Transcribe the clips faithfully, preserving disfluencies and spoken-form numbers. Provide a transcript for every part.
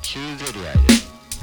Choose it right.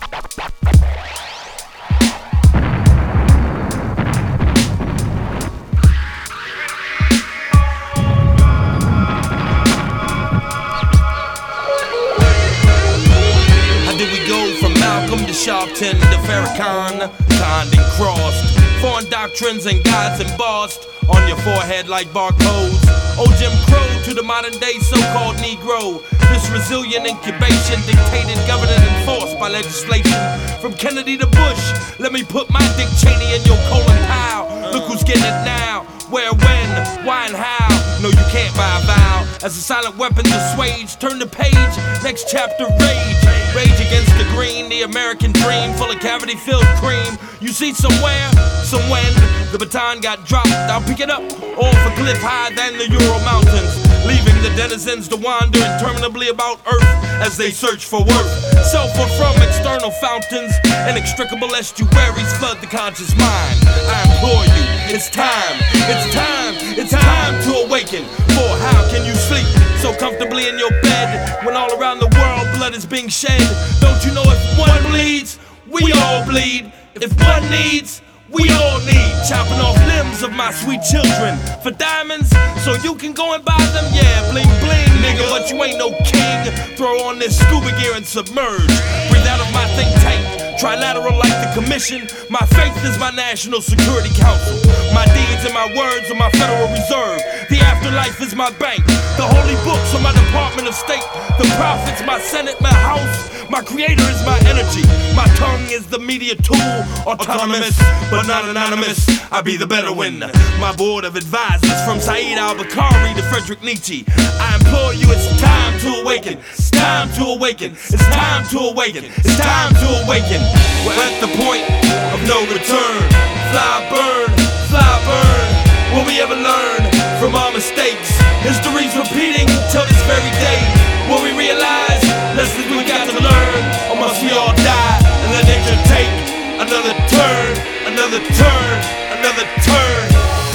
How did we go from Malcolm to Sharpton to Farrakhan, conned and crossed? Foreign doctrines and gods embossed on your forehead like barcodes. Old Jim Crow to the modern day so-called Negro. This resilient incubation dictated, governed and enforced by legislation. From Kennedy to Bush, let me put my Dick Cheney in your Colin Powell. Look who's getting it now. Where, when, why and how? No, you can't buy a vow. As a silent weapon dissuades, turn the page, next chapter rage. Rage against the green, the American dream, full of cavity-filled cream. You see somewhere, some when, the baton got dropped, I'll pick it up, off a cliff higher than the Ural Mountains, leaving the denizens to wander interminably about Earth as they search for worth. Sulfur from external fountains, inextricable estuaries flood the conscious mind. I implore you, it's time, it's time, it's time to awaken. For how can you sleep so comfortably in your bed when all around the world blood is being shed? Don't you know if one bleeds, we all bleed. If one needs, we all need. Chopping off limbs of my sweet children for diamonds so you can go and buy them. Yeah, bling bling, nigga, but you ain't no king. Throw on this scuba gear and submerge. Breathe out of my think tank, trilateral like the commission. My faith is my National Security Council. My deeds and my words are my Federal Reserve. The afterlife is my bank. The holy books are my Department of State. The prophets, my Senate, my House. My creator is my energy. My tongue is the media tool. Autonomous, but not anonymous. I be the better one. My board of advisors, from Said al-Bukhari to Friedrich Nietzsche. I implore you, it's time to awaken. It's time to awaken. It's time to awaken. It's time to awaken. We're at the point of no return. Fly burn, fly burn. Will we ever learn from our mistakes? History's repeating till this very day. Will we realize lessons we got to learn? Or must we all die and let nature take another turn, another turn, another turn?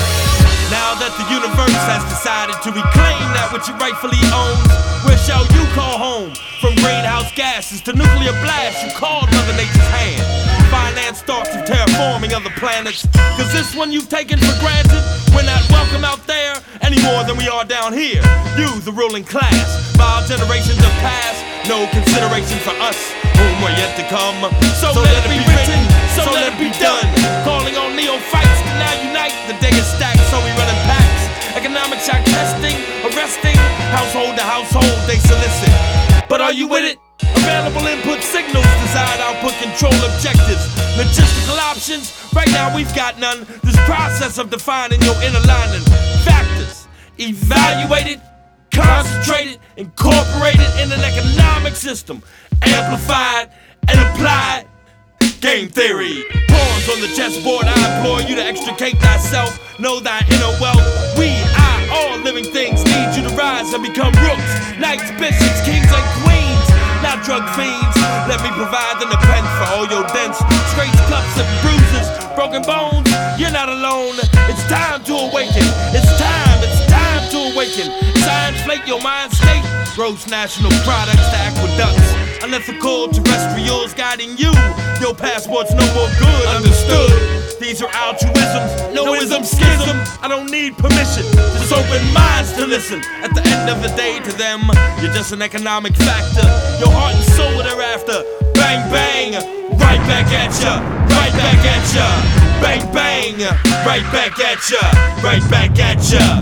Now that the universe has decided to reclaim that which it rightfully owns, where shall you call home? From greenhouse gases to nuclear blasts, you called Mother Nature's hand. Finance thoughts of terraforming other planets, cause this one you've taken for granted. We're not welcome out there any more than we are down here. You, the ruling class, five generations have passed, no consideration for us, whom we're yet to come. So, so let, let it be written, so let it be done. Calling on neophytes to now unite. The day is stacked, so we run in packs. Economic shock testing, arresting, household to household they solicit. But are you with it? Available input signals, desired output control objectives. Logistical options, right now we've got none. This process of defining your inner lining. Factors, evaluated, concentrated, incorporated in an economic system. Amplified and applied. Game theory. Pawns on the chessboard, I implore you to extricate thyself. Know thy inner wealth. We, I, all living things need you to rise and become rooks, knights, bishops, kings, and queens. Not drug fiends. Let me provide the nepenthe for all your dents, scrapes, cuts, and bruises, broken bones. You're not alone. It's time to awaken. It's time. It's time to awaken. Science flake your mind state. Gross national products to aqueducts. Unethical terrestrials guiding you. Your passport's no more good. Understood. These are altruisms. No ism, schism. I don't need permission. Just open minds to listen. At the end of the day, to them, you're just an economic factor. Your heart and soul thereafter. Bang, bang. Right back at ya. Right back at ya. Bang, bang. Right back at ya. Right back at ya.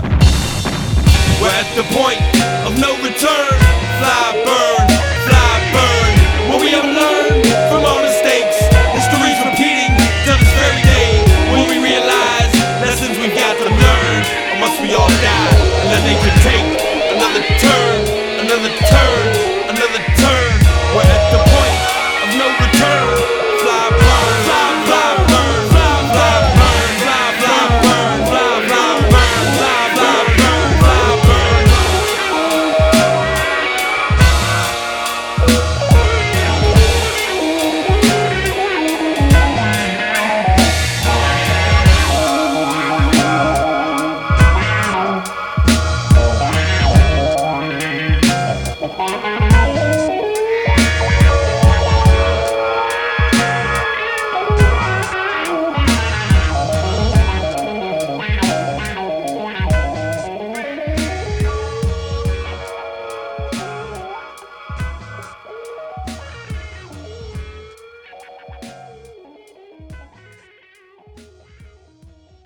We're at the point of no return. Fly, burn, fly, burn. Will we ever learn from our mistakes? History's repeating till this very day. Will we realize lessons we've got to learn? Or must we all die and let nature take